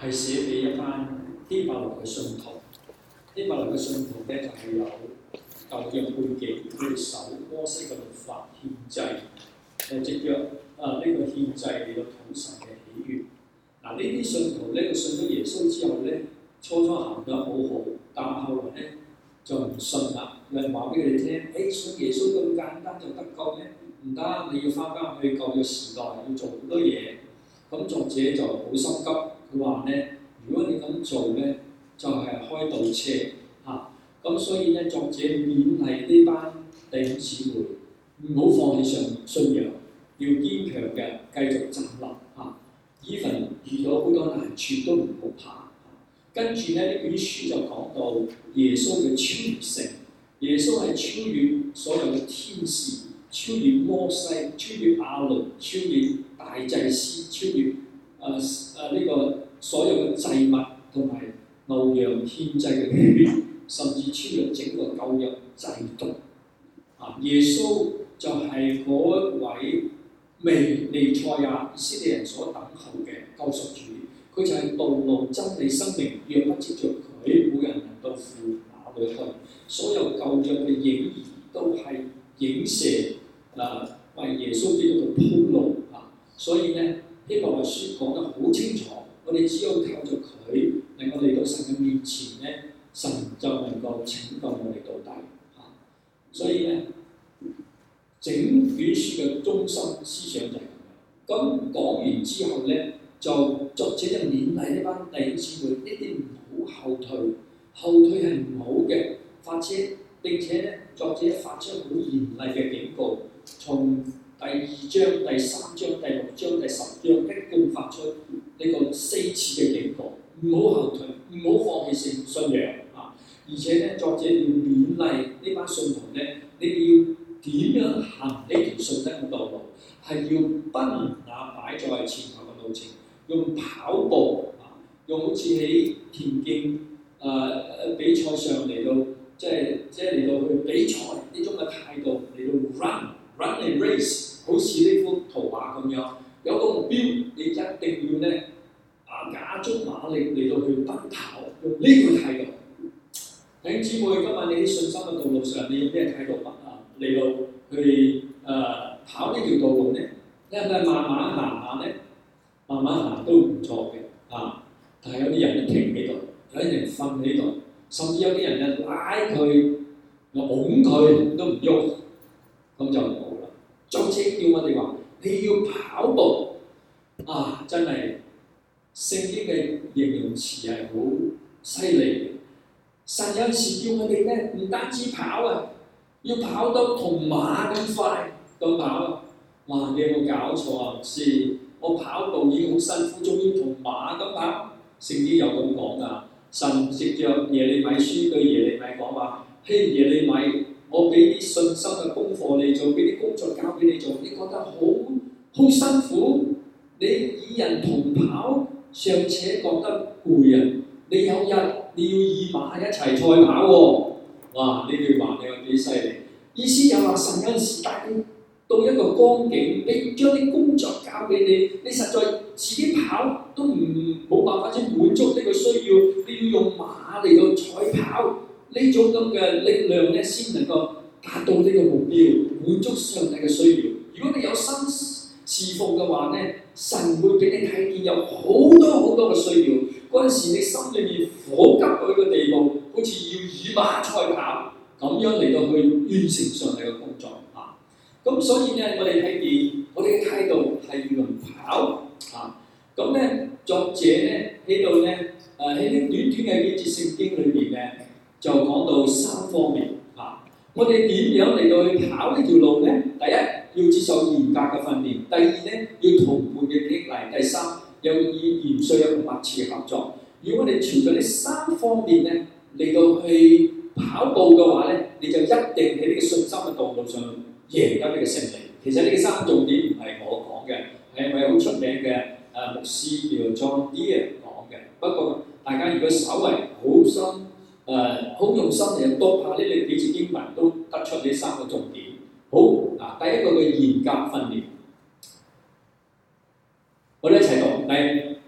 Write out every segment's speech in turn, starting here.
係寫俾一班希伯來嘅信徒。希伯來嘅信徒咧就係有舊約背景，佢哋守摩西嘅律法獻祭，藉著呢個獻祭嚟到討神嘅喜悅。呢啲信徒咧，佢信咗耶穌之後咧，初行得好好，但後來咧就唔信啦。有人話俾佢哋聽，信耶穌咁簡單就得救咩？唔得，你要翻去舊約時代，要做好多嘢。咁作者就好心急，佢話咧，如果你咁做咧，就係開倒車嚇。咁所以咧，作者勉勵呢班弟兄姊妹唔好放棄信仰，要堅強嘅繼續站立嚇。even 遇到好多難處都唔好怕。跟住咧，呢本書就講到耶穌嘅超越性，耶穌係超越所有嘅天使，超越摩西，超越亞倫，超越大祭司，超越呢個所有嘅祭物同埋牛羊獻祭嘅血，甚至超越整個舊約制度。耶穌就係嗰位彌賽亞，以色列人所等候嘅救贖主。佢就係道路、真理、生命，若不藉著佢，冇人能到父那裏去。所有舊約嘅影兒都係影射為耶穌基督嘅鋪路所以咧，希伯來書講得好清楚，我哋只要靠著佢，能夠嚟到神嘅面前咧，神就能夠拯救我哋到底所以咧，整卷書嘅中心思想就係咁樣。咁講完之後咧，就作者就勉勵呢班弟兄姊妹，一定唔好後退，後退係唔好嘅。並且咧，作者發出好嚴厲嘅警告，從第2章、第3章、第6章、第10章一共發出呢個4次嘅警告，唔好後退，唔好放棄信仰而且咧，作者要勉勵呢班信徒咧，你哋要點樣行呢條信德嘅道路？係要奔那擺在前頭嘅路程，用跑步用好似喺田徑比賽上嚟到，即係嚟到去比賽呢種嘅態度嚟到 run and race， 好似呢幅圖畫咁樣，有個目標，你一定要咧假足馬力嚟到去奔跑，用呢個態度。弟兄姊妹，今日你喺信心嘅道路上，你用咩態度嚟到去跑呢條道路呢？你係咪慢慢行下呢？慢慢行都唔錯嘅但係有啲人停喺度，有啲人瞓喺度，甚至有啲人拉佢、擁佢都唔喐，咁就唔好啦。作者叫我哋話：你要跑步真係聖經嘅形容詞係好犀利嘅。神有時叫我哋咧，唔單止跑要跑到同馬咁快咁跑哇！你有冇搞錯啊？是我跑步已經好辛苦，仲要同馬咁跑。聖經有咁講㗎。神藉著耶利米書對耶利米講話：嘿，耶利米，我俾啲信心嘅功課你做，俾啲工作交俾你做，你覺得好辛苦？你與人同跑，尚且覺得攰你有日你要與馬一齊賽跑哇！呢句話你話幾犀利？意思就話神有時帶你到一個光景，你將啲工作交俾你，你實在自己跑都冇辦法先滿足呢個需要，你要用馬嚟到賽跑呢種咁嘅力量咧，先能夠達到呢個目標，滿足上帝嘅需要。如果你有心侍奉嘅話咧，神會俾你睇見有好多嘅需要。嗰陣時你心裏面火急到一個地步，好似要與馬賽跑咁樣嚟到去完成上帝嘅工作咁所以咧，我哋睇見我哋嘅態度係要用跑咁咧，作者咧喺度咧喺呢短嘅幾節聖經裏邊咧，就講到3方面我哋點樣嚟到去跑呢條路咧？第一，要接受嚴格嘅訓練；第二咧，要同伴嘅激勵；第三，又以嚴肅一個密切嘅合作。如果我哋朝著呢3方面咧嚟到去跑步嘅話咧，你就一定喺呢個信心嘅道路上贏得呢個勝利。其實呢個3重點唔係我講嘅，係咪好出名嘅牧師叫 John Deere 講嘅？不過大家如果稍為好用心嚟讀下呢幾節經文，都得出呢3個重點。好第一個嘅嚴格訓練，我哋一齊讀。第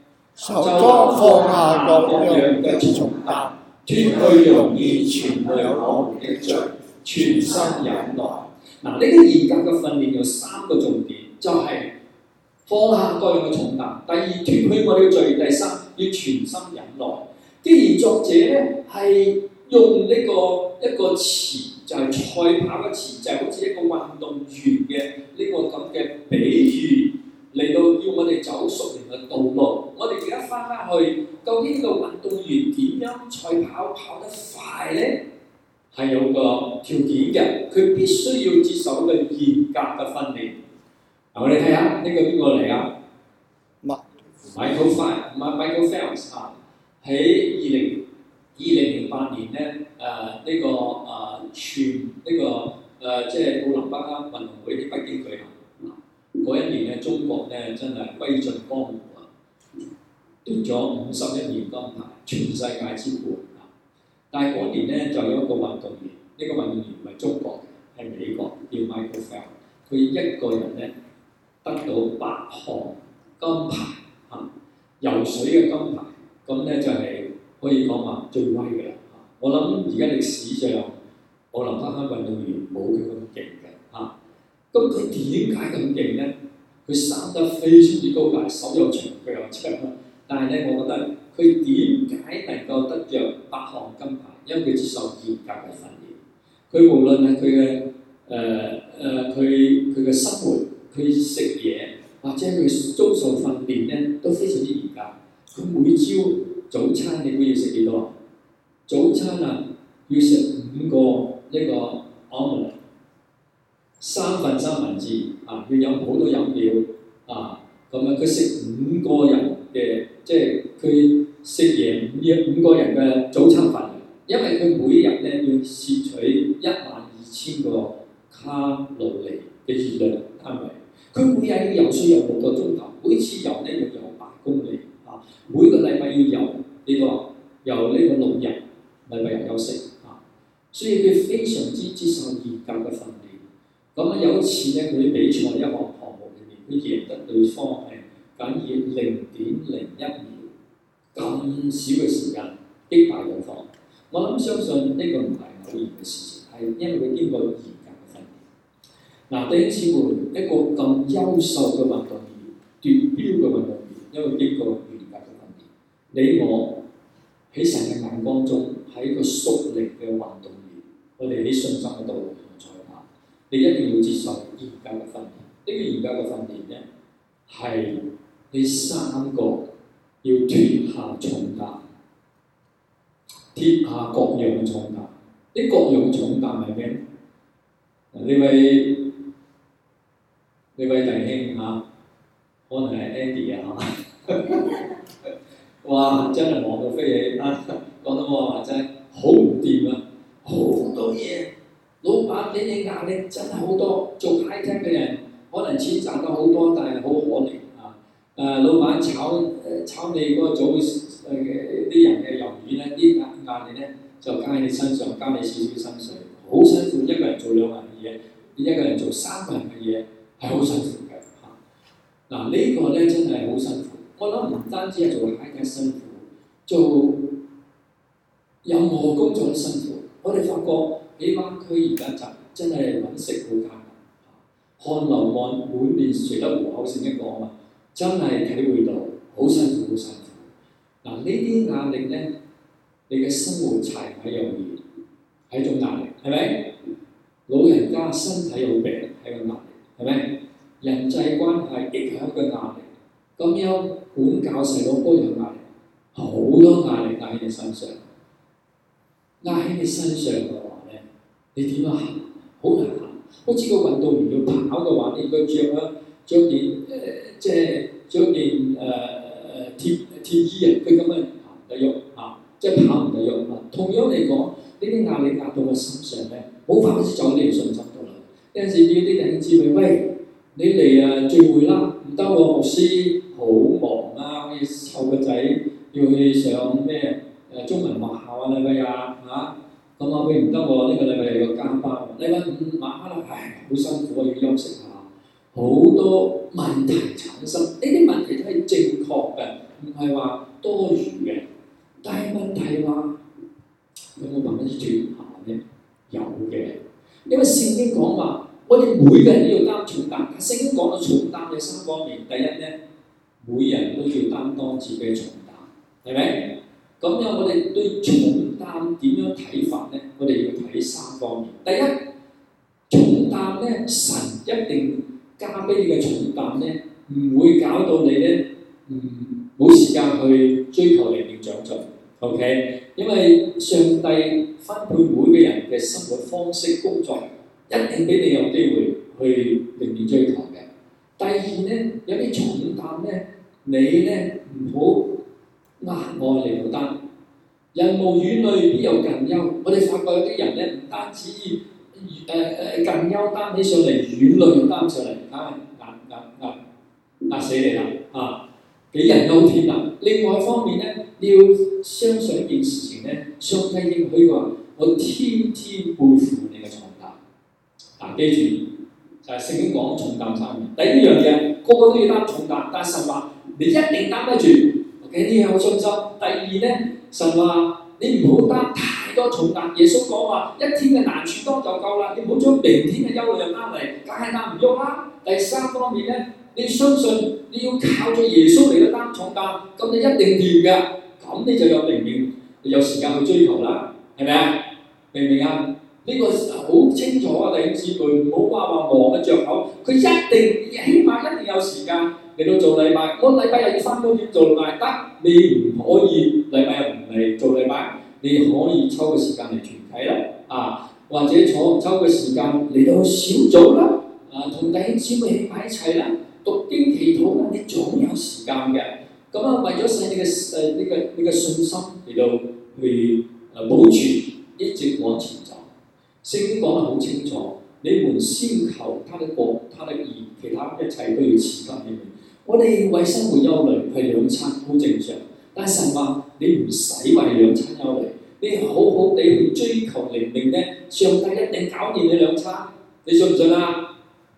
手裝放下各樣嘅重擔，脱去容易纏累我們的罪，全心忍耐。 嗱，呢個嚴格嘅訓練有3個重點，就係、放下各樣嘅重擔。第二，脱去我哋嘅罪。第三，要全心忍耐。既然作者咧係用呢個一個詞，就係賽跑嘅詞，就係好似一個運動員嘅呢個咁嘅比喻嚟到要我哋走屬靈嘅道路。我哋而家翻去，究竟呢個運動員點樣賽跑跑得快咧？係有個條件嘅，佢必須要接受一個嚴格嘅訓練。我哋睇下呢個邊個嚟啊？Michael Phelps 啊，喺2008年咧，即係奧林匹克運動會喺北京舉行。嗰一年咧，中國咧真係威盡江湖啊，奪咗51面金牌，全世界之冠啊！但係嗰年咧就有一個運動員，呢、個運動員唔係中國嘅，係美國，叫 Michael Phelps。佢一個人咧得到8項金牌啊！游水嘅金牌，咁咧就係可以講話最威嘅啦。我諗而家歷史上奧林匹克運動員冇佢咁勁嘅嚇。咁佢點解咁勁咧？佢生得非常之高大，手又長，腳又長。但係咧，我覺得佢點解能夠得着8項金牌？因為佢接受嚴格嘅訓練。佢無論係佢嘅生活，佢食嘢，或者佢遭受訓練咧，都非常之嚴格。佢每朝早餐你估要食幾多啊？早餐啊，要食5個呢個 omelette， 3份三文治啊，要飲好多飲料啊。咁啊，佢食5個人嘅，即係佢食贏5個人嘅早餐份，因為佢每日咧要攝取12000個卡路里嘅熱量單位。佢每日要游水游6個鐘頭，每次游咧要游8公里啊。每個禮拜要游呢個6日，禮拜日休息啊。所以佢非常之接受嚴格嘅訓練。咁啊有一次咧，佢比賽一項目裏面，佢贏得對方係僅以0.01秒咁少嘅時間擊敗對方。我諗相信呢個唔係偶然嘅事情，係因為佢經過嚴格嘅訓練。嗱，弟兄姊妹，一個咁優秀嘅運動員、奪標嘅運動員，因為經過嚴格嘅訓練，你我喺神嘅眼光中係一個屬靈嘅運動員，我哋喺信心嘅道路上賽跑，你一定要接受嚴格嘅訓練。呢個嚴格嘅訓練咧，係呢3個要脫下重擔，脫下各樣重擔。呢各樣重擔係咩？呢位弟兄嚇，可能係 Andy 啊嚇，哇！真係忙到飛起啊！講到我話真係好唔掂啊，好多嘢，老闆俾你壓力真係好多。做 high tech 嘅人可能錢賺得好多，但係好可憐啊！老闆炒你嗰個組啲人嘅魷魚咧，啲壓力咧就加喺你身上，加你少少薪水，好辛苦。一個人做2個人嘅嘢，一個人做3個人嘅嘢。係好辛苦嘅嚇。嗱，呢個咧真係好辛苦。我諗唔單止係做 high tech 辛苦，做任何工作都辛苦。我哋發覺喺灣區而家真係揾食好艱難。汗流滿面隨得糊口成一個啊嘛，真係體會到好辛苦，好辛苦。嗱，呢啲壓力咧，你嘅生活柴米油鹽係一種壓力，係咪？老人家身體有病係個壓力。係咪？人際關係亦係一個壓力。咁樣管教細佬哥有壓力，好多壓力壓喺你身上。壓喺你身上嘅話咧，你點樣行？好難行。好似個運動員要跑嘅話，你應該著件鐵衣啊，佢咁樣行得喐啊，即係跑唔得喐啊。同樣嚟講，呢啲壓力壓到我身上咧，好快好似走喺你信心度啦。有陣時叫啲弟兄姊妹，喂，你嚟聚會啦，唔得喎，牧師好忙啊，要湊個仔，要去上咩中文學校啊禮拜日嚇，咁啊喂唔得喎，呢個禮拜日要加班喎，禮拜5晚黑啦，唉好辛苦啊，要休息下，好多問題產生，呢啲問題都係正確嘅， 唔係話多餘嘅。但係問題話有冇辦法脫下咧？有嘅，因為聖經講話，我哋每個人都要擔重擔。聖經講到重擔嘅三方面，第一咧，每人都要擔當自己嘅重擔，係咪？咁樣我哋對重擔點樣睇法咧？我哋要睇三方面。第一，重擔咧，神一定加俾你嘅重擔咧，唔會搞到你咧，冇時間去追求靈命長進。OK， 因為上帝分配每個人嘅生活方式、工作，一定俾你有機會去靈命追求嘅。第二咧，有啲重擔咧，你咧唔好額外嚟負擔。人無遠慮必有近憂。我哋發覺有啲人咧，唔單止近憂擔起上嚟，遠慮又擔上嚟，壓死你啦啊！杞人憂天啦。另外一方面咧，你要相信一件事情咧，上帝應許話：我天天背負你嘅重擔。記住就係聖經講重擔三樣。第一樣嘢，個個都要擔重擔，但係神話你一定擔得住。OK， 你有信心。第二咧，神話你唔好擔太多重擔。耶穌講話：一天嘅難處多就夠啦，你唔好將明天嘅憂慮又擔嚟，梗係擔唔喐啦。第三方面咧，你要相信你要靠咗耶穌嚟到擔重擔，咁你一定掂㗎。咁你就有靈命，有時間去追求啦，係咪啊？明唔明啊？呢個好清楚啊！弟兄姊妹，唔好話忙嘅藉口，佢一定起碼一定有時間嚟到做禮拜。我禮拜日要翻工點做禮拜得？你唔可以禮拜日唔嚟做禮拜，你可以抽個時間嚟團契啦，啊，或者抽個時間嚟到小組啦，啊，同弟兄姊妹起埋一齊啦，讀經祈禱啦，你總有時間嘅。咁啊，為咗使你嘅呢個信心嚟到去保存，一直往前走。聖經講得好清楚，你們先求他的國、他的義，其他一切都要賜給你們。我哋為生活憂慮係兩餐好正常，但係神話你唔使為兩餐憂慮，你好好地去追求靈命咧，上帝一定搞掂你兩餐，你信唔信啊？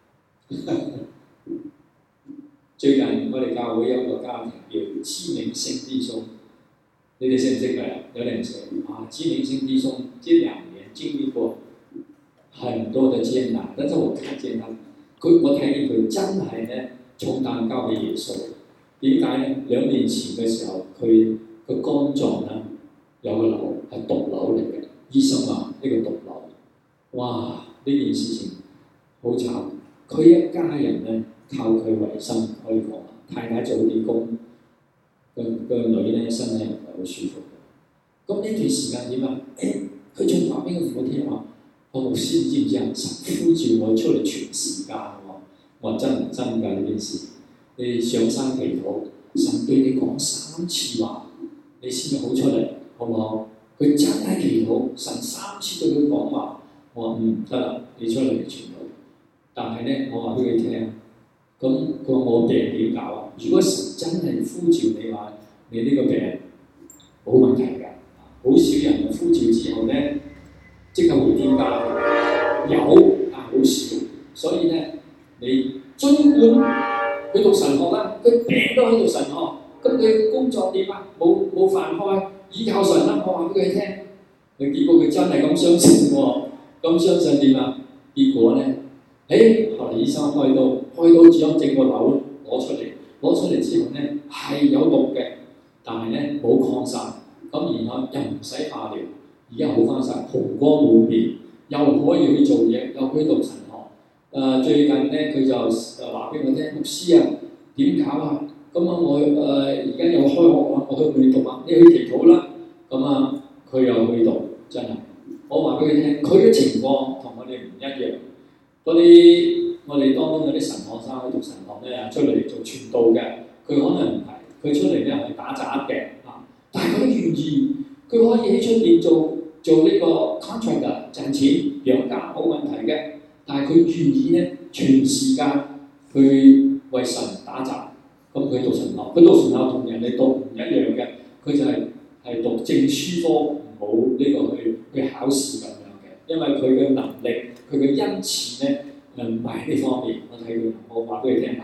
最近我哋教會有一個家庭叫知名聖弟兄，你哋識唔識佢啊？有人識啊？知名聖弟兄這2年經歷過很多的艱難，但是我看見我睇見佢真係咧重擔交俾耶穌。點解咧？2年前嘅時候，佢個肝臟咧有個瘤係毒瘤嚟嘅，醫生話呢個毒瘤，哇！呢件事情好慘，佢一家人咧靠佢為生，可以講太太做啲工，個女咧身體又唔係好舒服。咁呢段時間點啊？佢仲話俾我聽話。我牧師知唔知啊？神呼召我出嚟全時間喎！我話真唔真㗎呢件事？你上山祈禱，神對你講3次話，你先好出嚟，好唔好？佢真係祈禱，神3次對佢講話，我話得啦，你出嚟傳道。但係咧，我話俾佢聽，咁佢話我病點搞啊？如果神真係呼召你話，你呢個病冇問題㗎，好少人呼召之後咧。即刻回天家，有但好少，所以咧，你儘管佢讀神學啦，佢病都喺度神學，咁佢工作點啊？冇飯開，依靠神啦。我話俾佢聽，結果佢真係咁相信喎，咁相信點啊？結果咧，後嚟醫生開刀將整個瘤攞出嚟之後咧係有毒嘅，但係咧冇擴散，咁然後又唔使化療。而家好翻晒，紅光滿面，又可以去做嘢，又可以讀神學。最近咧，佢就話俾我聽，牧師啊，點搞啊？咁啊，我而家又開學啦，我去唔去讀啊？你去祈禱啦。咁啊，佢又去讀，真係。我話俾佢聽，佢嘅情況同我哋唔一樣。我哋當中有啲神學生去讀神學咧，出嚟做傳道嘅，佢可能唔係，佢出嚟咧係打雜嘅啊，但係佢都願意，佢可以喺出邊做呢個 contractor 賺錢養家冇問題嘅，但係佢願意咧全時間去為神打雜。咁佢讀神學，佢讀神學同人哋讀唔一樣嘅，佢就係讀證書科，冇呢個去考試咁樣嘅，因為佢嘅能力、佢嘅恩賜咧唔係呢方面。我睇佢，我話俾佢聽下，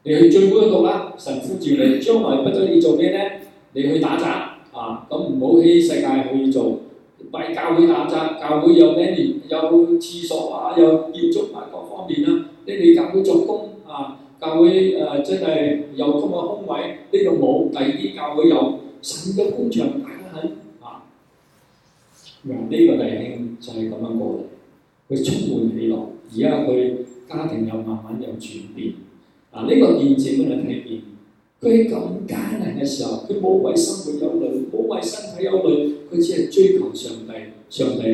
你去最高讀啦，神呼召你，將來不得你做咩咧？你去打雜啊，咁唔好喺世界去做，為教會打雜，教會有咩有廁所啊，有建築啊各方面啦，你哋教會做工啊，教會真係有咁嘅空位，呢度冇，第二啲教會有，神嘅工場大得很啊！呢個弟兄就係咁樣過嚟，佢充滿喜樂，而家佢家庭又慢慢有轉變。呢個見證俾你睇見，佢喺咁艱難嘅時候，佢冇為生活憂慮，冇為身體憂慮，佢只係追求上帝，上帝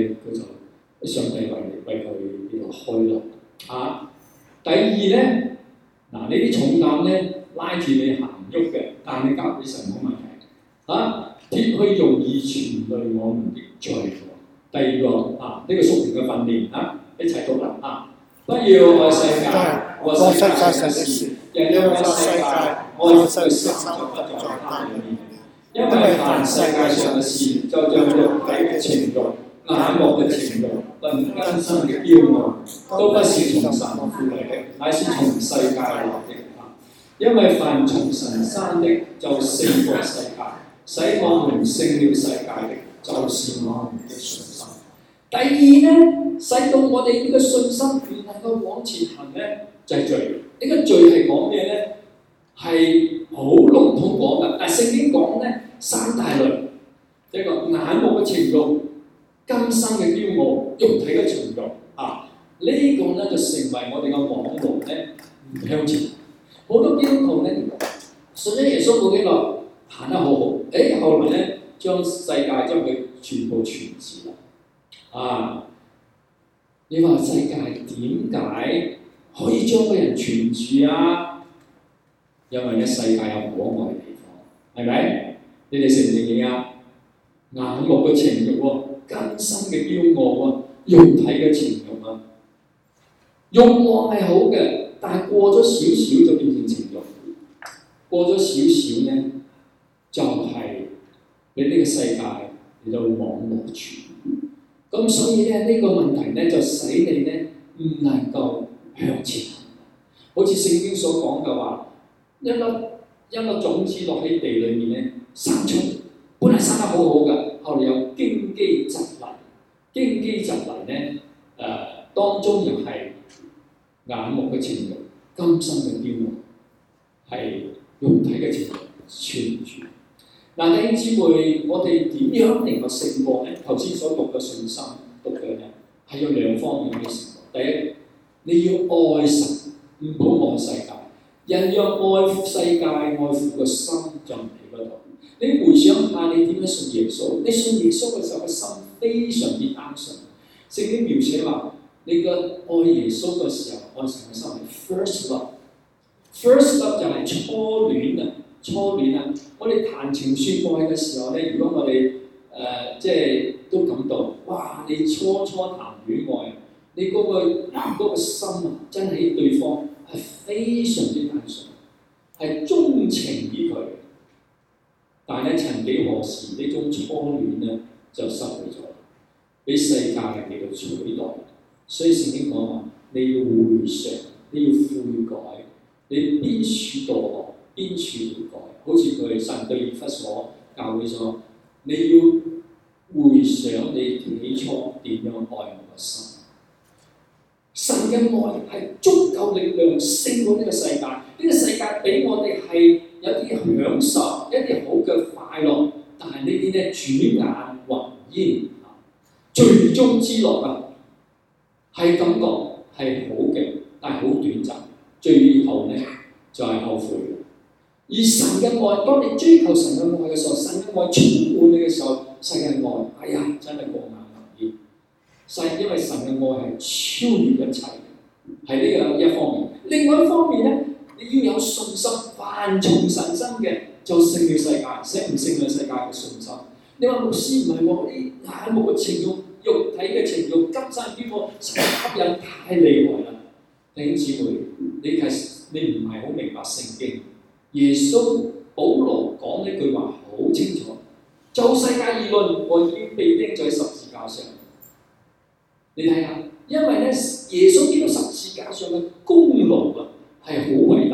為佢呢個開路。第二咧，呢啲重擔咧拉住你行唔喐嘅，但係你交俾神冇問題。鐵去容易傳累我們的罪。第二個呢個屬靈嘅訓練一齊讀啦不要愛世界，愛世界上的事，人若愛世界，愛世的心就不在他裏面。因為凡世界上嘅事，就像肉體嘅情慾、眼目嘅情慾、論根生嘅驕傲，都不是從神父嚟的，乃是從世界來的。因為凡從神生的，就勝過世界，使我們勝了世界的，就是我們的信心。第二咧，使到我哋呢個信心唔能夠往前行咧，就係罪。呢個罪係講咩咧？係好籠統講嘅，但係聖經講咧三大類，一個眼目嘅情慾、今生嘅驕傲、肉體嘅情慾呢個咧就成為我哋嘅網路咧唔向前。好多基督徒咧信咗耶穌冇幾耐，行得好好，後來咧將世界將佢全部傳旨啦。你話世界點解可以將個人傳住啊？因為咧世界有可愛嘅地方，係咪？你哋承唔承認啊？眼目嘅情慾喎，今生嘅驕傲喎，肉體嘅情慾啊，慾望係好嘅，但係過咗少少就變成情慾，過咗少少咧就係你呢個世界嚟到網絡傳。咁所以咧呢個問題咧就使你咧唔能夠向前行。好似聖經所講嘅話，一粒種子落喺地裏面咧生出，本來生得好好嘅，後嚟有荊棘蒺藜。荊棘蒺藜咧當中又係眼目嘅情慾、今生嘅驕傲，係肉體嘅情慾存住。弟兄姊妹，我哋點樣能夠勝過咧？頭先所讀嘅信心讀嘅咧，係有兩方面嘅勝過。第一，你要愛神，唔好愛世界。人若愛護世界，愛護個心就唔喺嗰度。你回想下，你點樣信耶穌？你信耶穌嘅時候，個心非常之單純。聖經描寫話，你嘅愛耶穌嘅時候，愛神嘅心係 first love。first love 就係初戀啊！我哋談情説愛嘅時候咧，如果我哋即係都感到，哇！你初談戀愛，你嗰個心啊，真係對方係非常之單純，係鍾情於佢。但係咧，曾幾何時呢種初戀咧就失去咗，俾世界嚟到取代。所以聖經講話，你要回常，你要悔改，你邊處墮落，邊處悔改。好似佢神對以弗所教會咗，你要回想你起初點樣愛我嘅心。神嘅愛係足夠力量勝過呢個世界。呢個世界俾我哋係有啲享受，一啲好嘅快樂，但係呢啲咧轉眼雲煙，最終之樂係感覺係好嘅，但係好短暫，最後咧就係後悔。而神嘅愛，當你追求神嘅愛嘅時候，神嘅愛充滿你嘅時候，世界愛，真係過眼雲煙。因為神嘅愛係超越一切，係呢個一方面。另外一方面咧，你要有信心，凡從神生嘅就勝了世界，勝唔勝了世界嘅信心。你話牧師唔係喎，啲眼目嘅情慾、肉體嘅情慾、今生邊個吸引太厲害啦！弟兄姊妹，你唔係好明白聖經。耶穌保羅講呢句話好清楚，就世界而論，我已經被釘在十字架上。你睇下，因為咧耶穌呢個十字架上嘅功勞係好偉大，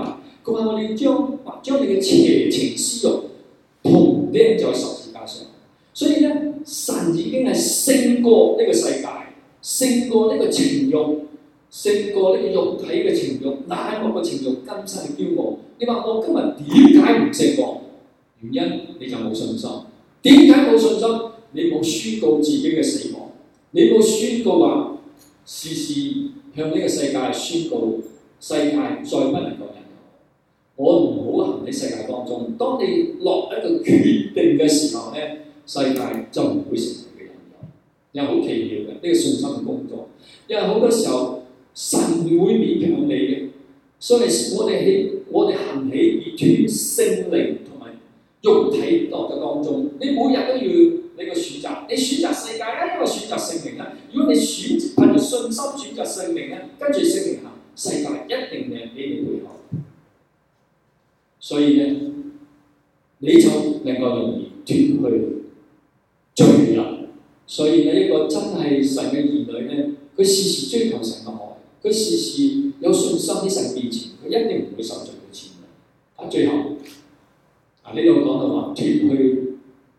佢話我哋將你嘅邪情私慾同釘在十字架上。所以咧，神已經係勝過呢個世界，勝過呢個情慾，勝過呢個肉體嘅情慾、眼目嘅情慾、今生嘅驕傲。你話我今日點解唔勝過？原因你就冇信心。點解冇信心？你冇宣告自己嘅死亡，你冇宣告話時時向呢個世界宣告，世界再不能夠引誘我唔好行喺世界當中。當你落一個決定嘅時候咧，世界就唔會成為你嘅引誘。又好奇妙嘅呢個信心嘅工作，因為好多時候神唔會勉強你嘅，所以我哋行起而斷聖靈同埋肉體落嘅當中，你每日都要你個選擇，你選擇世界咧，因為選擇聖靈咧。如果你憑住信心選擇聖靈咧，跟住聖靈行，世界一定係俾你配合。所以咧，你就能夠容易脫去罪人。所以咧，一個真係神嘅兒女咧，佢時時追求神嘅愛，佢時時有信心喺神面前，佢一定唔會受罪嘅牽連。最後呢度講到話脫去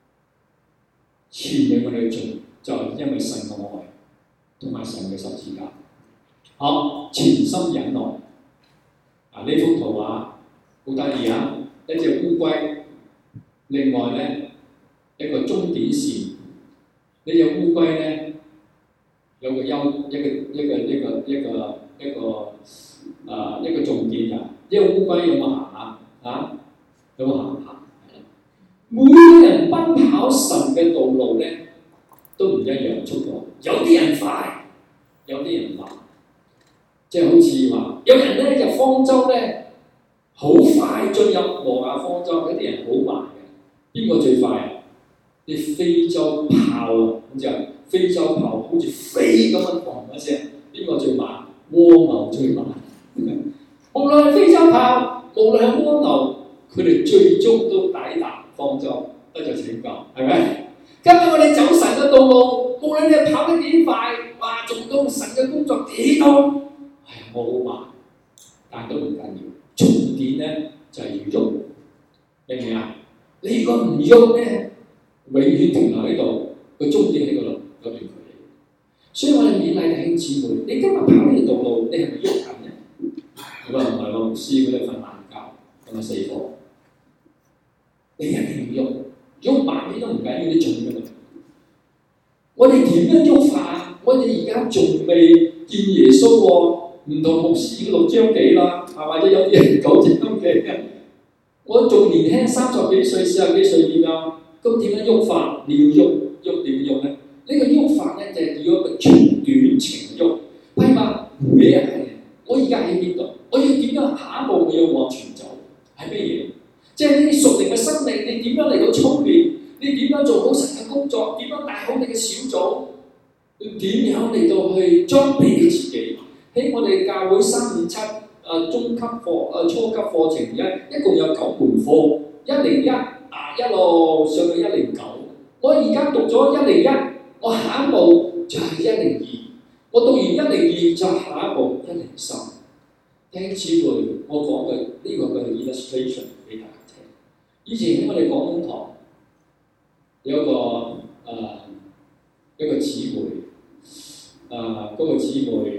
牽引我哋嘅罪，就係因為神嘅愛同埋神嘅十字架。好，全心忍耐。呢幅圖畫好得意啊！一隻烏龜，另外咧一個終點線。呢隻烏龜咧有個一個重點㗎。呢個烏龜有冇行啊？有冇行？每個人奔跑神嘅道路咧都唔一樣速度，有啲人快，有啲人慢。即係好似話，有人咧入方舟咧好快進入挪亞方舟，有啲人好慢嘅。邊個最快啊？啲非洲豹啊，咁就非洲豹好似飛咁樣狂一聲。邊個最慢？蝸牛最慢。無論係非洲豹，無論係蝸牛，佢哋最終都抵達方舟，得咗拯救，係咪？今日我哋走神嘅道路，無論你跑得幾快，哇，做到神嘅工作幾多，我好慢，但都唔緊要。重點咧就係要喐，明唔明啊？你如果唔喐咧，永遠停留喺度，個終點喺嗰度，有段距離。所以我哋勉勵弟兄姊妹，你今日跑呢條道路，你係咪喐緊咧？我話唔係喎，牧師嗰啲瞓懶覺，咁啊死火。你一定要喐慢啲都唔緊要，你做咩？我哋點樣喐法？我哋而家仲未見耶穌喎，唔同牧師6章幾啦，或者有啲人9章幾。我仲年輕30幾歲、40幾歲點樣？咁點樣喐法？你要喐點喐咧？呢個喐法咧就係要一個長短程喐。譬如話每一日我而家喺邊度？我要點樣下一步？我要往前走係咩嘢？即係呢啲屬靈嘅生命，你點樣嚟到操練？你點樣做好神嘅工作？點樣帶好你嘅小組？你點樣嚟到去裝備你自己？喺我哋教會327中級課初級課程一共有9門課，101一路上到109。我而家讀咗101，我下一步就係102。我讀完102就下一步103。弟兄姊妹，我講嘅呢個嘅 illustration 俾大家聽。以前喺我哋廣東堂有一個姊妹，嗰個姊妹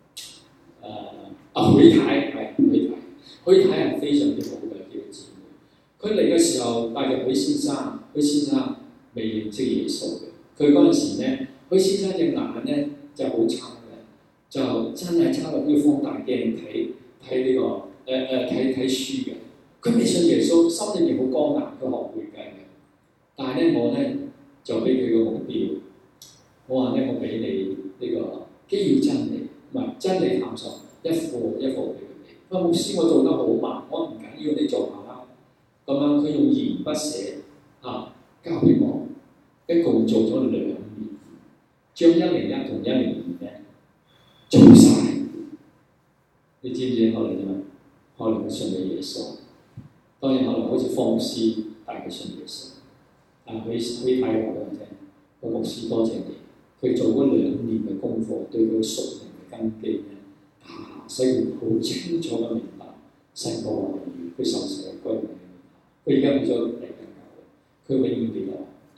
許太係非常之好嘅叫姊妹。佢嚟嘅時候帶入許先生未認識耶穌嘅。佢嗰陣時咧，許先生隻眼咧就好差嘅，就真係差到要放大鏡睇呢個睇書嘅。佢未信耶穌，心裏面好剛硬，佢學會計嘅。但係咧，我咧就俾佢個目標，我話咧我俾你呢個基要真理，唔係真理探索，一課一課俾佢哋。佢話牧師，我做得好慢，我唔緊要，你做下啦。咁樣佢用鉛筆寫交俾我，一共做咗2年，將101同102咧做晒。你知唔知後來點啊？後來佢信咗耶穌。當然後來好似方牧師帶佢信耶穌。佢太話俾我聽，個牧師多謝你，佢做嗰2年嘅功課，對佢屬靈嘅根基咧，使佢好清楚咁明白神嘅話語，佢受洗歸榮。佢而家冇咗嚟緊教，佢永遠記得。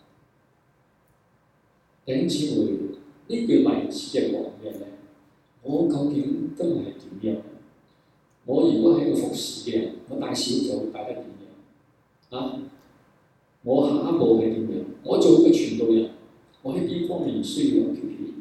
弟兄姊妹，呢句例子係講咩咧？我究竟今日係點樣？我如果係一個服侍嘅人，我帶小組帶得點樣？啊！我下一步係點樣？我做個傳道人，我喺邊方面需要有條件？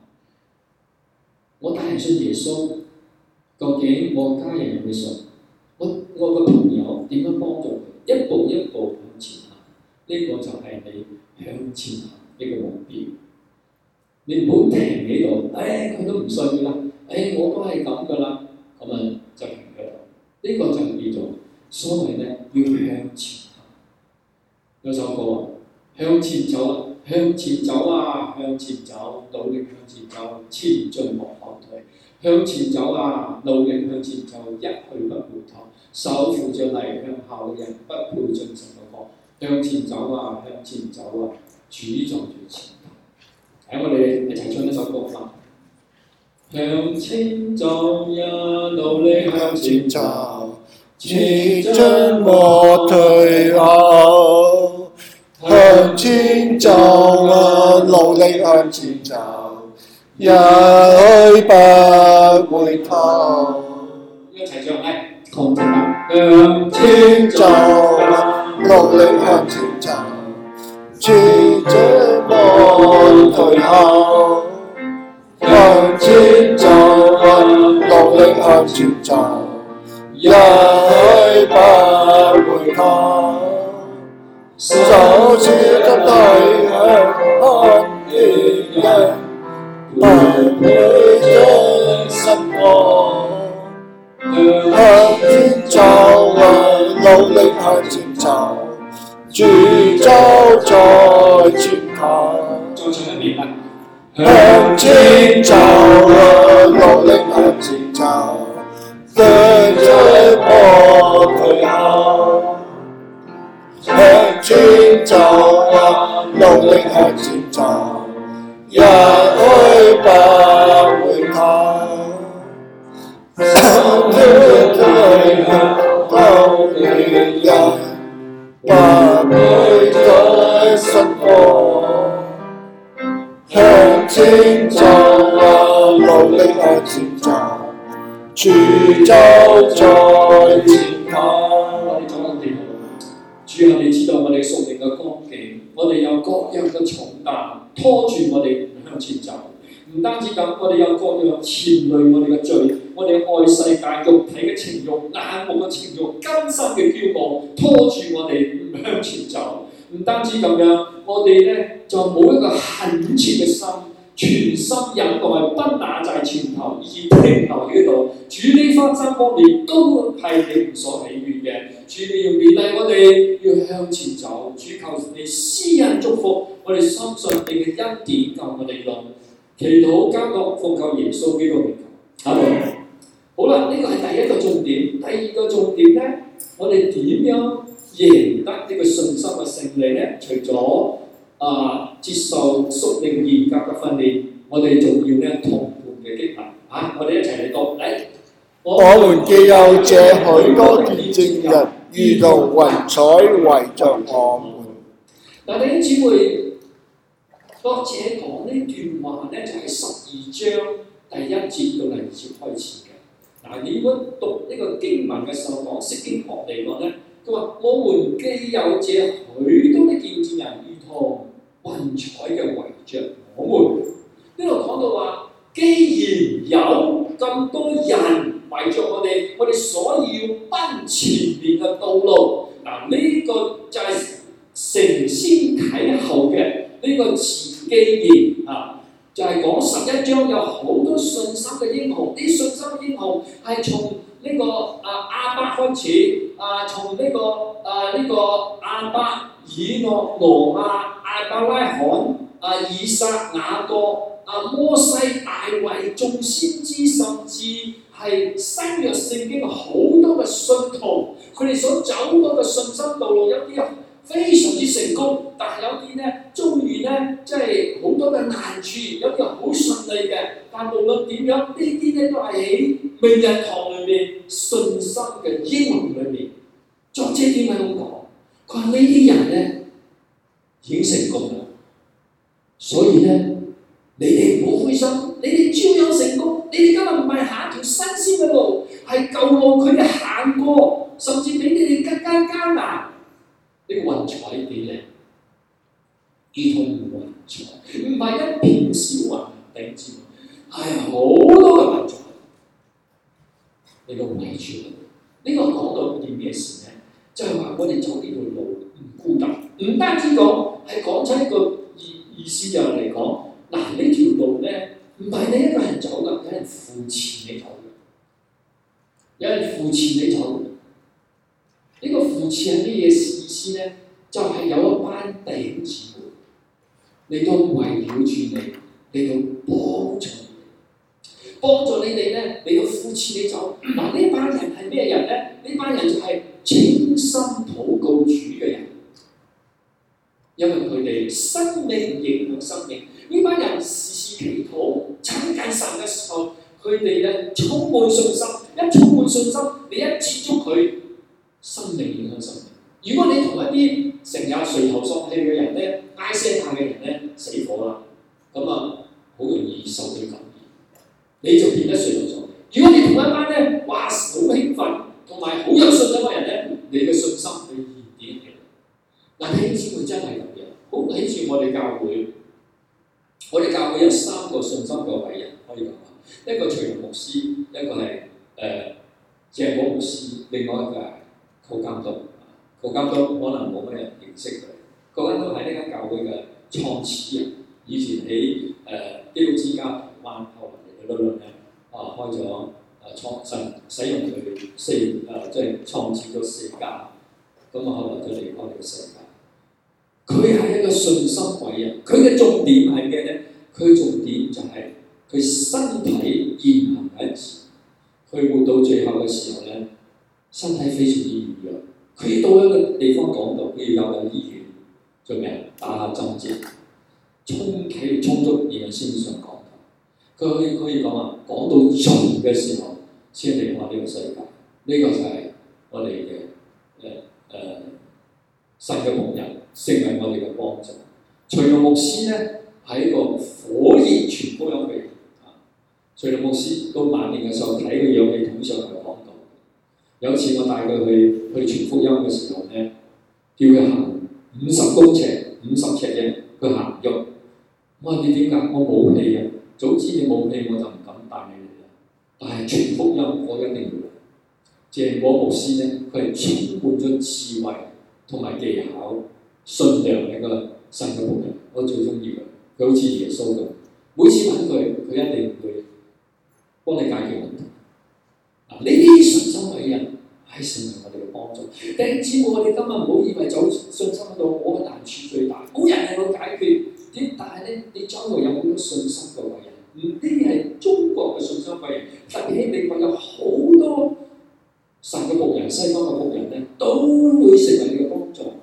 我帶人信耶穌，究竟我家人有冇信？我個朋友點樣幫助佢？一步一步向前行，呢、個就係你向前行呢個目標。你唔好停喺度，佢都唔信㗎啦，我都係咁㗎啦，咁啊就停喺度。呢、個就叫做所謂咧，要向前行。有首歌向前走啊，向前走啊，向前走，努力向前走，前進莫後退。向前走啊，努力向前走，一去不回頭。手扶着犁向後人，不配進神嘅國。向前走啊，向前走啊，主在最前頭。我哋一齊唱一首歌啦。向前走呀，努力向前走， 前進莫退後。向前走啊，努力向前走，一去不回頭。 一齊唱同情啊！向前走啊，努力向前走，前進莫退後。向前走啊，努力向前走，一去不回頭。手持着犁向別人，不配進神國。向前走啊，努力向前走，主走在前頭。 再唱一遍啦。 向前走啊，努力向前走，向進莫退後。向前走啊，努力向前走，一去不回頭。手推推向後面人，不配進神國。向前走啊，努力向前走，主走在前頭。 我哋走緊地路，主啊，你知道我哋屬靈嘅光景，我哋有各樣嘅重擔拖住我哋向前走。唔單止咁，我哋有各樣纏累我哋嘅罪，我哋愛世界肉體嘅情慾、眼目嘅情慾、今生嘅驕傲，拖住我哋唔向前走。唔單止咁樣，我哋咧就冇一個懇切嘅心，全心忍耐不拿在前頭，而停留喺度。主呢3方面都係你唔所喜悅嘅。主你要勉勵我哋要向前走。主求你施恩祝福，我哋深信你嘅恩典夠我哋用。祈禱交託奉靠耶穌基督名求。好啦，呢個係第一個重點。第二個重點咧，我哋點樣贏得呢個信心嘅勝利咧？除咗接受屬靈嚴格嘅訓練，我哋仲要咧同伴嘅激勵。我哋一齊嚟讀嚟。 我們既有這許多見證人，如同雲彩圍着我們。 嗱，弟兄姊妹，作者講呢段話咧，就係12章第1節到2節開始嘅。嗱，你如果讀呢個經文嘅時候講釋經學嚟講咧，佢話：我們既有這許多的見證人，如同雲彩嘅圍着我們。呢度講到話，既然有咁多人圍着我哋所以要奔前面嘅道路。嗱，呢個就係承先啟後嘅呢個詞。既然就係講11章有好多信心嘅英雄，啲信心英雄係從呢個亞伯開始，從呢個亞伯、以諾、挪亞、亞伯拉罕、以撒、雅各、摩西、大衛、眾先知，甚至係新約聖經好多嘅信徒，佢哋所走過嘅信心道路，有啲非常之成功，但係有啲咧遭遇咧，即係好多多嘅難處，有啲人好順利嘅，但無論點樣，呢啲咧都係喺名人堂裏面信心嘅英雄裏面。作者點解咁講？佢話呢啲人咧已經成功啦，所以咧你哋唔好灰心，你哋照樣成功。你哋今日唔係行一條新鮮嘅路，係舊路佢哋行過，甚至比你哋更加艱難。呢個雲彩點靚？如同雲彩，唔係一片小雲頂住，係好多嘅雲彩。呢個圍住呢個講到件咩事咧？就係話我哋走呢條路唔孤單，唔單止講係講出一個意思就嚟講，嗱呢條路咧唔係你一個人走㗎，有人扶持你走嘅，有人扶持你走嘅。呢個扶持係咩嘢意思咧？就係有一班弟兄姊妹嚟到圍繞住你，嚟到幫助你哋咧，嚟到扶持你走。嗱呢班人係咩人咧？呢班人就係清心禱告主嘅人，因為佢哋生命影響生命。呢班人時時祈禱、親近神嘅時候，佢哋咧充滿信心。一充滿信心，你一接觸佢，生命影響生命。如果你同一啲成日垂頭喪氣嘅人咧、唉聲嘆嘅人咧，死火啦，咁啊好容易受佢感染，你就變得垂頭喪氣。如果你同一班咧話好興奮同埋好有信心嘅人咧，你嘅信心會燃點起嚟。嗱，弟兄姊妹真係咁樣，好睇住我哋教會，我哋教會有3個信心嘅偉人可以講下，一個徐龍牧師，一個係鄭果牧師，另外一個係寇監督。寇監督可能冇乜人認識佢，寇監督係呢間教會嘅創始人，以前喺基督之家台灣後來嚟到倫敦開咗創神使用佢即係創設咗4家，咁後來就離開呢個世界。佢係一個信心偉人，佢嘅重點係咩咧？佢嘅重點就係佢身體言行一致。佢活到最後嘅時候咧，身體非常之軟弱。佢到一個地方講道，佢要有個醫院做咩？打下針劑，充足然後先上講道。佢可以講話，講到盡嘅時候先離開呢個世界。呢、個就係我哋嘅神嘅僕人，成為我哋嘅幫助。徐龍牧師咧係一個火熱傳福音嘅人。徐龍牧師到晚年嘅時候睇佢氧氣筒上嚟講道。有次我帶佢去傳福音嘅時候咧，叫佢行50公尺、50尺嘅，佢行唔喐。我話你點解？我冇氣啊！早知你冇氣，我就唔敢帶你嚟啦。但係傳福音我一定要嚟。鄭果牧師咧，佢係充滿咗智慧同埋技巧、信良嘅個神嘅僕人，我最中意佢。佢好似耶穌咁，每次揾佢，佢一定會幫你解決問題。嗱，呢啲信心偉人係成為我哋嘅幫助。弟兄姊妹，我哋今日唔好以為走信心嗰度，我嘅難處最大，冇人係會解決。但係咧，你周圍有好多信心嘅偉人，呢啲係中國嘅信心偉人，特別喺美國有好多神嘅僕人、西方嘅僕人咧，都會成為你嘅幫助。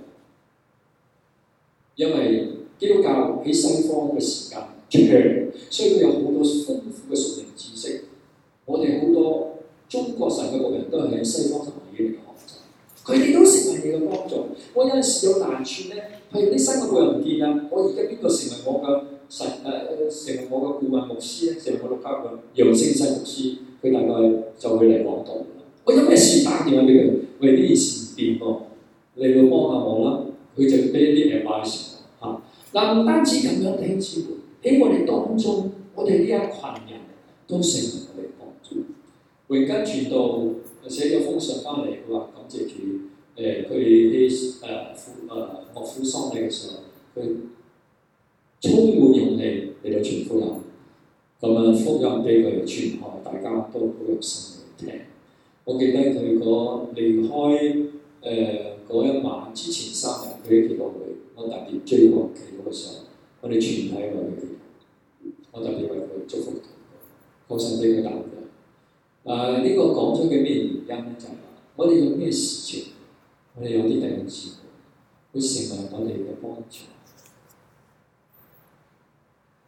因為基督教喺西方嘅時間長，所以佢有好多豐富嘅屬靈知識。我哋好多中國神嘅僕人都係喺西方神學院嚟學習，佢哋都成為你嘅幫助。我有陣時有難處咧，譬如啲新嘅僕人唔見啦，我而家邊個成為我嘅成為我嘅顧問牧師咧？成為我嘅教會楊聖世牧師，佢大概就會嚟講道。我有咩事打電話俾佢，喂，呢件事唔掂喎，你要幫下我啦。佢就俾一啲 advice 嚇。嗱，唔單止咁樣，弟兄姊妹喺我哋當中，我哋呢一群人都成為我哋幫助。榮根傳道寫咗封信翻嚟，佢話感謝主。佢喺岳父喪禮嘅時候，佢充滿勇氣嚟到傳福音。咁啊，福音俾佢傳開，大家都好有心嚟聽。我記得佢離開嗰一晚之前3日，佢喺祈禱會，我特別追過祈禱嘅時候，我哋全體為佢祈禱，我特別為佢祝福佢，求神俾佢膽量。呢個講咗嘅咩原因咧？就係話我哋有咩事情，我哋有啲弟兄姊妹會成為我哋嘅幫助。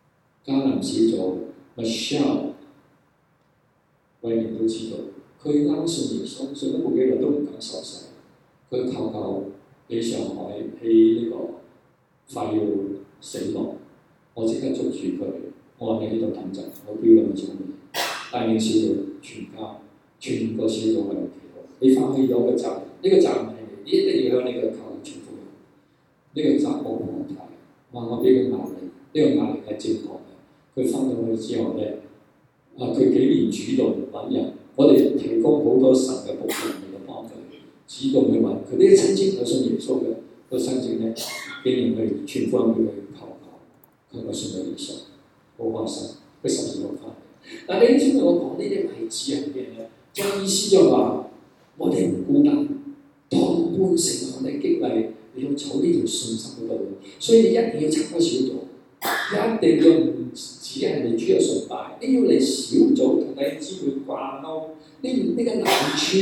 迦南小組 Michelle 威廉都知道，佢啱信耶穌，信咗冇幾耐都唔敢受洗，佢求喺上海喺呢個快要死亡，我即刻捉住佢，我話你喺度等陣，我叫佢做咩？帶領小組全個小組喺度祈禱，你發揮咗個責任，呢個責任係你一定要向你嘅求傳福音，呢個責無旁貸。我俾佢壓力，呢個壓力係正確嘅。佢翻到去之後咧，佢幾年主動揾人，我哋提供好多神嘅僕人嚟到幫佢，主動去揾佢啲親戚有信耶穌嘅，個親戚咧竟然去傳福音俾佢求，佢個信咗耶穌，好開心，佢甚至攞翻嚟。但你知唔知我講呢啲例子係咩咧？就意思就話我哋唔孤單，當伴成我哋激勵。你要走呢條信心嘅道路，所以你一定要參加小組，一定要唔止係你主日崇拜，你要嚟小組同弟兄姊妹掛鈎。呢個難處，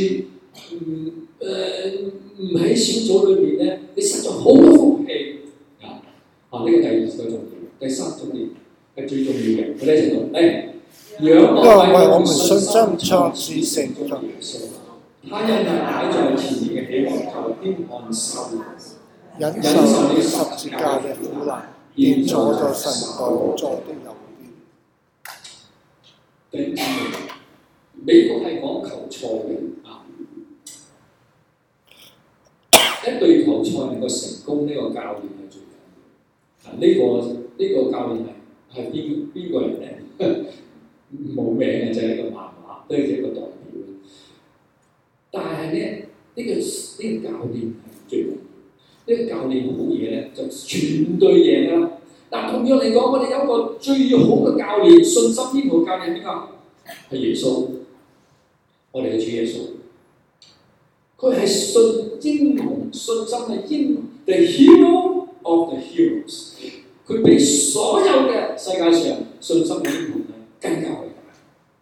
唔喺小組裏面咧，你實在好多福氣啊！呢個第二個重點，第三重點係最重要嘅。我哋一齊讀，讓我們信心創始成終耶穌，他因為擺在前面嘅喜樂，就輕看受。 忍受你十字架嘅苦難，便坐在神寶座的右邊。 美國係講球賽嘅一隊球賽能夠成功，呢個教練係最緊要。呢個教練係邊個人咧？冇名嘅，就係一個漫畫，都係一個代表。但係咧，呢個教練係最緊要。呢個教練好嘢咧，就全隊贏啦。但同樣嚟講，我哋有一個最好嘅教練，信心呢個教練係邊個？係耶穌，我哋嘅主耶穌。佢係英雄，信心係英雄 ，the hero of the heroes。佢比所有嘅世界上信心嘅英雄咧更加偉大。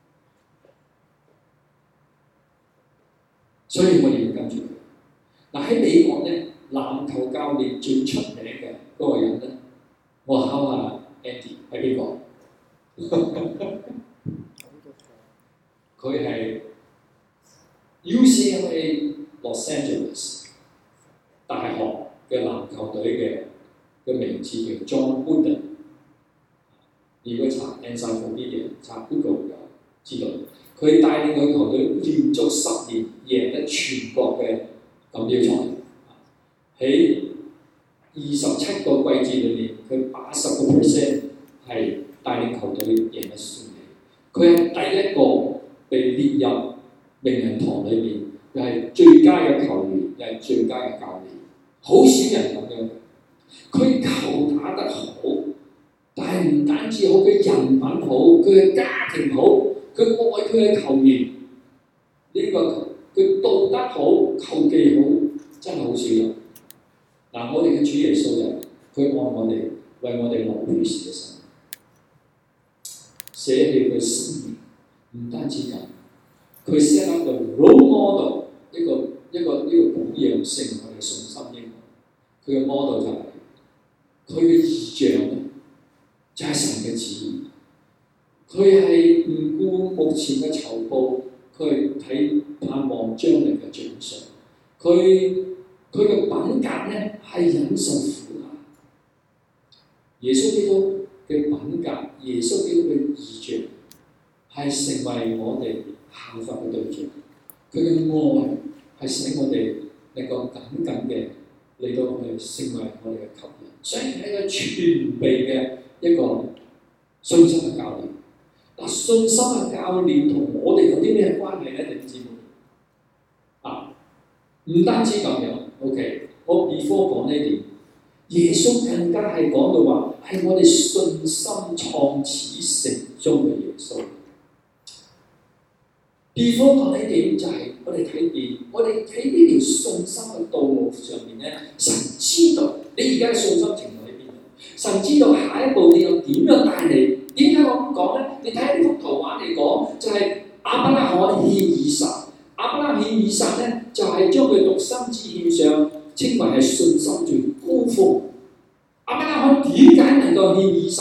所以我哋要跟住佢。喺美國咧。籃球教練最出名嘅嗰個人咧，我考下 Andy 係邊個？佢係 UCLA Los Angeles 大學嘅籃球隊嘅名字叫 John Wooden。如果查 Encyclopedia 查 Google 就知道，佢帶領佢球隊連續10年贏得全國嘅錦標賽。喺27個季節裏面，佢80% 係帶領球隊贏得勝利。佢係第一個被列入名人堂裏面，又係最佳嘅球員，又係最佳嘅教練。好少人咁樣。佢球打得好，但係唔單止好，佢人品好，佢嘅家庭好，佢愛佢嘅球員。佢道德好，球技好，真係好少人。我哋嘅主耶穌就佢愛我哋，為我哋流血捨身，捨棄佢生命。唔單止咁，佢 set up 個 role model 一個榜樣性我哋信心英雄。佢嘅 model 就係佢嘅異象咧，就係神嘅旨意。佢係唔顧目前嘅酬報，佢睇盼望將來嘅獎賞。佢嘅品格咧係忍受苦難。耶穌基督嘅品格，耶穌基督嘅異象係成為我哋效法嘅對象。佢嘅愛係使我哋能夠緊緊嘅嚟到去成為我哋嘅吸引。所以係一個全備嘅一個信心嘅教練。信心嘅教練同我哋有啲咩關係咧？弟兄姊妹唔單止咁樣。OK， 我 before 講呢點，耶穌更加係講到話係我哋信心創始成終嘅耶穌。before 講呢點就係我哋睇見，我哋喺呢條信心嘅道路上面咧，神知道你而家嘅信心程度喺邊度，神知道下一步你又點樣帶你。點解我咁講咧？你睇下呢幅圖畫嚟講，就係亞伯拉罕獻以撒。亞伯拉罕獻以撒咧，就係將佢獨生子獻上，稱為係信心最高峰。亞伯拉罕點解能夠獻以撒咧？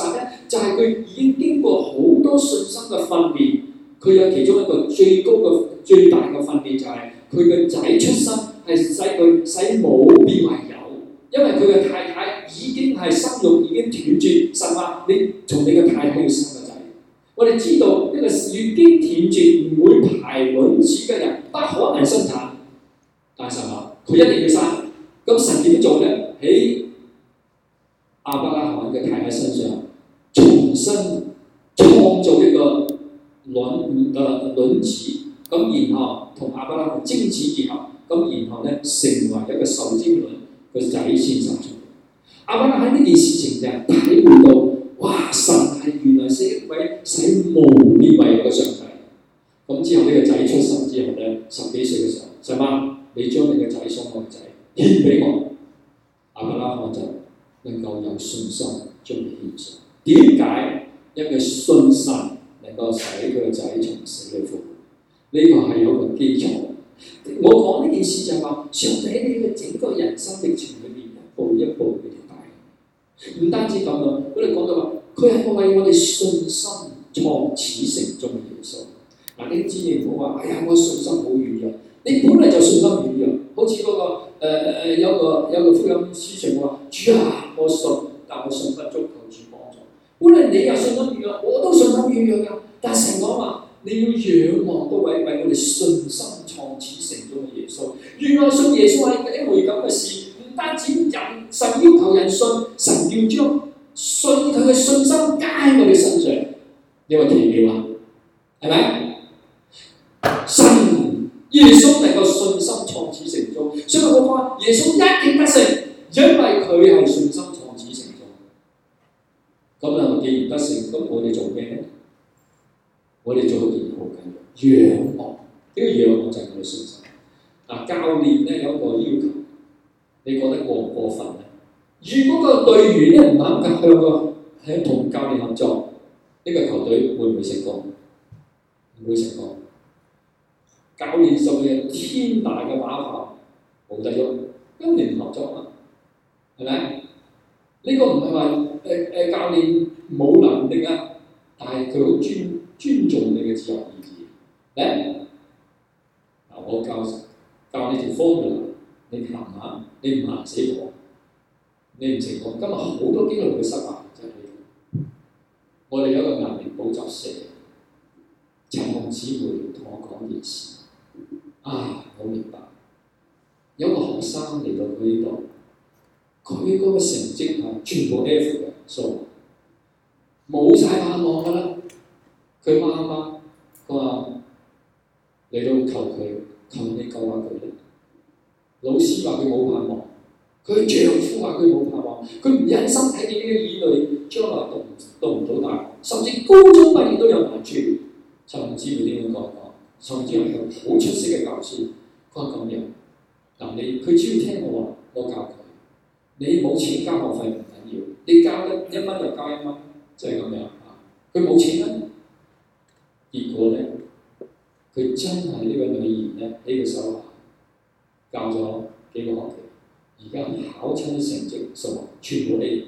就係佢已經經過好多信心嘅訓練，佢有其中一個最大嘅訓練就係佢嘅仔出生係使冇變為有，因為佢嘅太太已經係生育已經斷絕，神話你從你嘅太太要生個仔。我哋知道呢個月經斷絕唔會排卵子嘅人不可能生產，但係神話佢一定要生。咁神點做咧？喺亞伯拉罕嘅太太身上重新創造一個卵子，咁然後同亞伯拉罕精子結合，咁然後咧成為一個受精卵，個仔先生出嚟。亞伯拉罕喺呢件事情就體會到，哇！神係原來係一位使無變為有嘅上帝。咁之後呢個仔出生之後咧，10幾歲嘅時候，神話你將你嘅仔送我嘅仔獻俾我，亞伯拉罕就能夠有信心將佢獻上。點解？因為信神能夠使佢個仔從死裏復活。呢個係有個基礎。我講呢件事就係話，上帝喺你嘅整個人生歷程裏邊一步一步俾你帶。唔單止咁樣，我哋講到話，佢係為我哋信心創始成終嘅耶穌。嗱，你知你唔好話，哎呀，我信心好軟弱。你本來就信心軟弱，好似嗰個有個福音書上話，主啊，我信，但我信不足，求主幫助。本來你又信心軟弱，我都信心軟弱㗎，但神講話你要仰望多位為我哋信心創始成終嘅耶穌。原來信耶穌係一回咁嘅事，唔單止人神要求人信，神要將信佢嘅信心加喺我哋身上。你話奇妙啊？係咪？神耶穌能夠信心創始成終，所以我話耶穌一定得勝，因為佢係信心創始成終。咁啊，既然得勝，咁我哋做咩咧？我哋做一件好緊要，仰望。呢個仰望就係我哋信心。嗱，教練咧有一個要求，你覺得過唔過分咧？如果個隊員咧唔肯向同教練合作，呢個球隊會唔會成功？唔會成功。教練就係天大嘅把炮，冇得喐，因為唔合作啊，係咪？呢個唔係話教練冇能力啊，但係佢好尊重你嘅自由意志。嗱，我教你條 formula，你行下，你唔行死我，你唔成功。今日好多機會會失敗，就係呢度。我哋有一個壓力補習社，陳紅姊妹同我講件事。我明白。有個學生嚟到佢呢度，佢嗰個成績全部 F 嘅，數冇晒盼望㗎啦。佢媽媽佢話嚟到求你救下佢啦。老師話佢冇盼望，佢丈夫話佢冇盼望，佢唔忍心睇見呢個兒女將來讀唔到大學，甚至高中畢業都有難處。就唔知佢點樣講，甚至係好出色嘅教師。佢話咁樣，佢只要聽我話，我教佢。你冇錢交學費唔緊要，你交1蚊就交1蚊，就係咁樣。佢冇錢啦，結果咧，佢真係呢個女兒咧喺佢手下教咗幾個學期，而家考親成績數全部 A，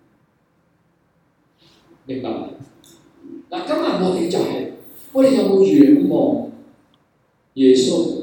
明白嗎？嗱，今日我哋就係、我哋有冇仰望耶穌？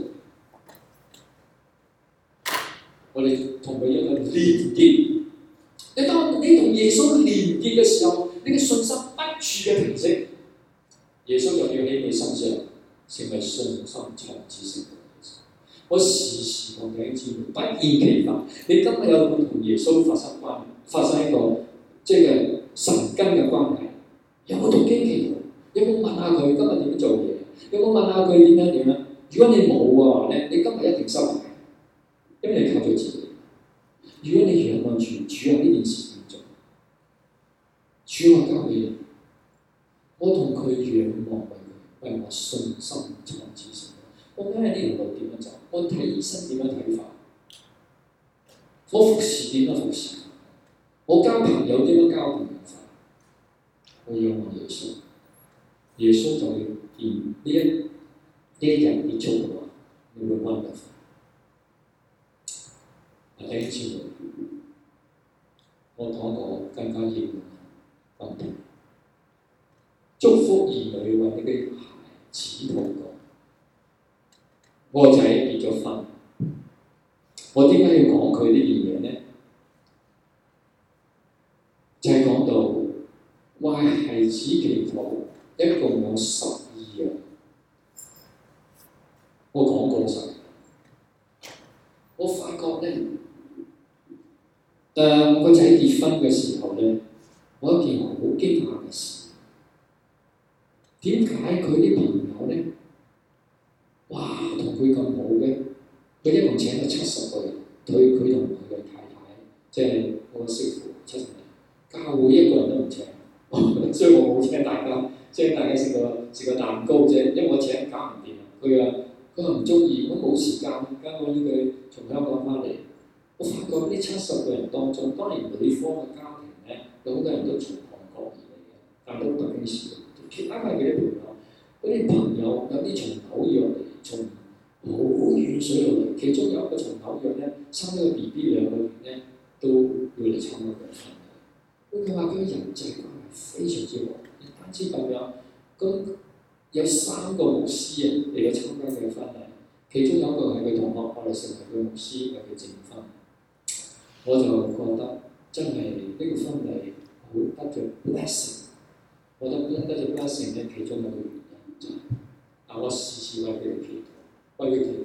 我哋同佢一個連結。當你同耶穌連結嘅時候，你嘅信心不住嘅提升，耶穌就要喺你身上成為信心創始成終。我時時同弟兄姊妹不厭其煩，你今日有冇同耶穌發生一個即係神根嘅關係？有冇讀經祈禱？有冇問下佢今日點做嘢？有冇問下佢點樣？如果你冇嘅話咧，你今日一定失敗，因為你靠咗自己。如果你仰望主啊，呢件事點做？主我交俾你，我同佢仰望為我信心創始成終。我睇下呢條路點樣走，我睇醫生點樣睇法，我服侍點樣服侍，我交朋友點樣交朋友法，我仰望耶穌。耶穌就會見呢一日結束嘅話，你會安樂。弟兄姊妹，我講個更加嚴重嘅問題。 福兒女為你嘅孩子禱告。我仔結咗婚，我點解要講佢呢件嘢呢？就係講到為孩子祈禱，一共有12樣。我講過晒，我發覺咧，我個仔結婚嘅時候咧，我有一件好驚訝嘅事。點解佢啲朋友咧，哇，同佢咁好嘅？佢一共請咗70個人，佢同佢嘅太太，即係我師傅70人，教會一個人都唔請，所以我冇請大家，即係大家食個蛋糕啫，因為我請搞唔掂。佢話唔中意，我冇時間。跟我呢句從香港翻嚟，我發覺呢70個人當中，當然女方嘅家庭咧，有好多人都從韓國而嚟嘅，但都特別少。其他係佢啲朋友有啲從紐約嚟，從好遠水路嚟。其中有一個從紐約咧，生咗個 BB 2個月咧，都要嚟參加佢嘅婚禮。佢話佢人際關係非常之好，唔單止咁樣，咁有3個牧師啊嚟到參加佢嘅婚禮，其中有一個係佢同學，我哋成為佢牧師為佢證婚。我就覺得真係呢個婚禮好得着 blessing。我覺得得着 blessing 咧，其中有個原因就係，我時時為佢哋祈禱，為佢祈禱。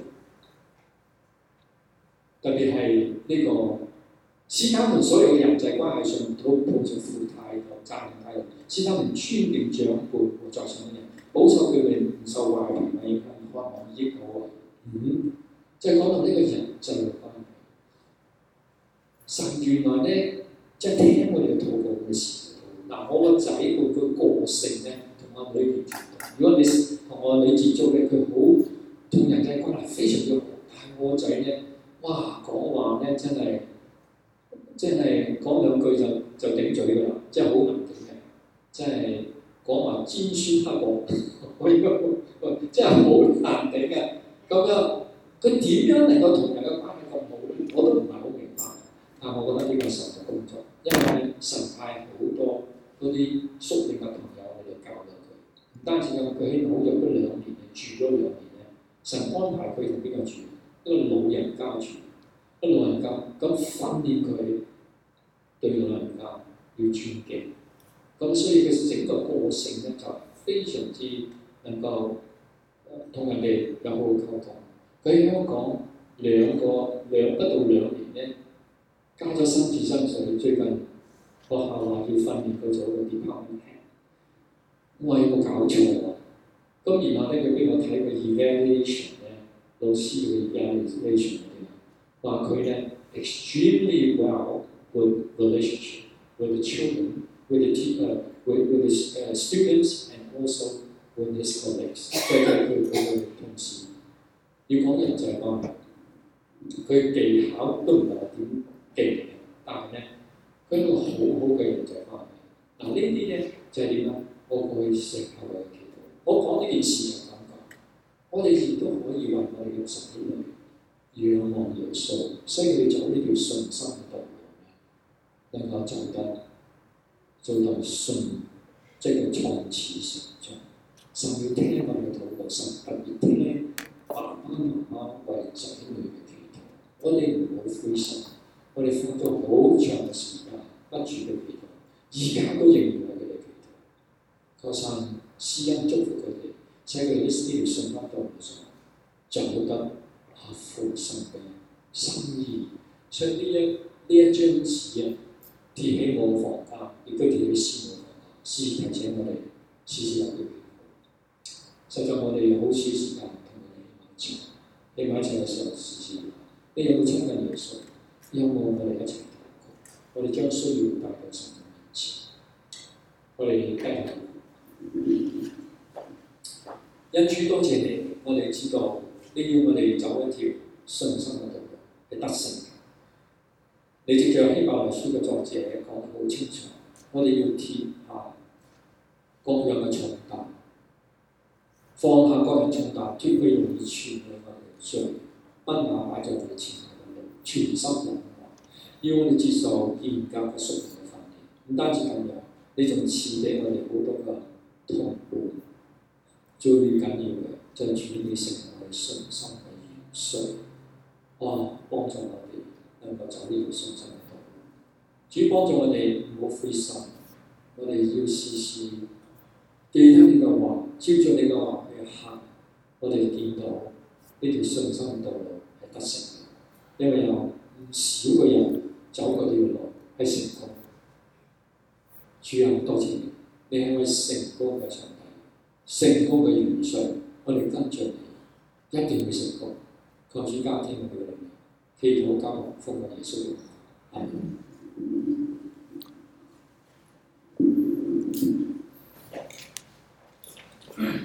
特別係呢個使他們所有嘅人際關係上都抱着富態度、讚揚態度，使他們尊敬長輩和在上嘅人，保守佢哋唔受壞脾氣影響，渴望益好為。就係講到呢個人際嘅關係。神原來咧，即係聽我哋嘅禱告嘅時候，嗱，我個仔佢個性咧，同我女完全唔同。如果你同我女接觸咧，佢好同人際關係非常之好，但係我個仔咧，哇，講話咧真係講兩句就頂嘴㗎啦，即係好難頂嘅，即係講話尖酸刻薄，真係好難頂嘅。咁樣佢點樣能夠同人嘅關係咁好咧？我都唔係好明白。但我覺得呢個神嘅工作，因為神派好多嗰啲屬靈嘅朋友嚟教導佢。唔單止咁，佢喺紐約嗰2年住咗2年咧，神安排佢同邊個住？一個老人家住，一個老人家咁訓練佢對老人家要尊敬。咁所以佢整個性咧就非常之能夠同人哋有好好溝通。佢喺香港不到2年咧。加咗3次薪水，最近學校話要訓練佢做個 department head，我有冇搞錯啊？咁然後咧，佢俾我睇個 evaluation 咧，老師嘅 evaluation 話佢咧 extremely well with relationship with the children, with the students and also with his colleagues， 即係佢嘅同事。要講人際關係，佢技巧都唔係話點勁，但係咧，佢一個好好嘅人際關係。嗱呢啲咧就係點啊？我過去成日為佢祈禱。我講呢件事就咁講，我哋亦都可以為我哋嘅神子女仰望耶穌，所以佢走呢條信心嘅道路，能夠做到信，即係創始成終。神要聽我哋嘅禱告，神特別聽爸爸媽媽為仔女嘅祈禱。我哋唔好灰心。我哋花咗好長嘅時間不住嘅祈禱，而家都仍然為佢哋祈禱。求神施恩祝福佢哋，使佢哋呢條信心道路上走得合乎神嘅心意。所以呢一張紙啊，貼喺我房間，亦都貼喺師母房間，時時提醒我哋時時為佢祈禱。實在我哋好少時間同佢哋喺埋一齊嘅時候，時時你有冇親近耶穌？有冇我哋一齊禱告？我哋將需要帶到神嘅面前。我哋繼續。恩主多謝你，我哋知道你要我哋走一條信心嘅道路，係得勝嘅。你藉著希伯來書嘅作者講得好清楚，我哋要撇下各樣嘅重擔，放下各樣重擔，專佢容易傳俾我哋罪，奔馬擺在我哋前。全心人要我哋接受嚴格嘅屬靈嘅訓練，唔單止咁樣，你仲賜俾我哋好多嘅同伴最緊要嘅就係主你成為我哋信心嘅元素，幫助我哋能夠走呢條信心嘅道路。主幫助我哋唔好灰心，我哋要時時記得呢個話，照住你個話去行，我哋見到呢條信心嘅道路係得勝嘅，因為有唔少嘅人走過呢條路係成功。主啊，多謝你，你係位成功嘅上帝，成功嘅元帥，我哋跟住你，一定會成功。求主加添我哋嘅力量，祈禱交託奉耶穌名，阿門。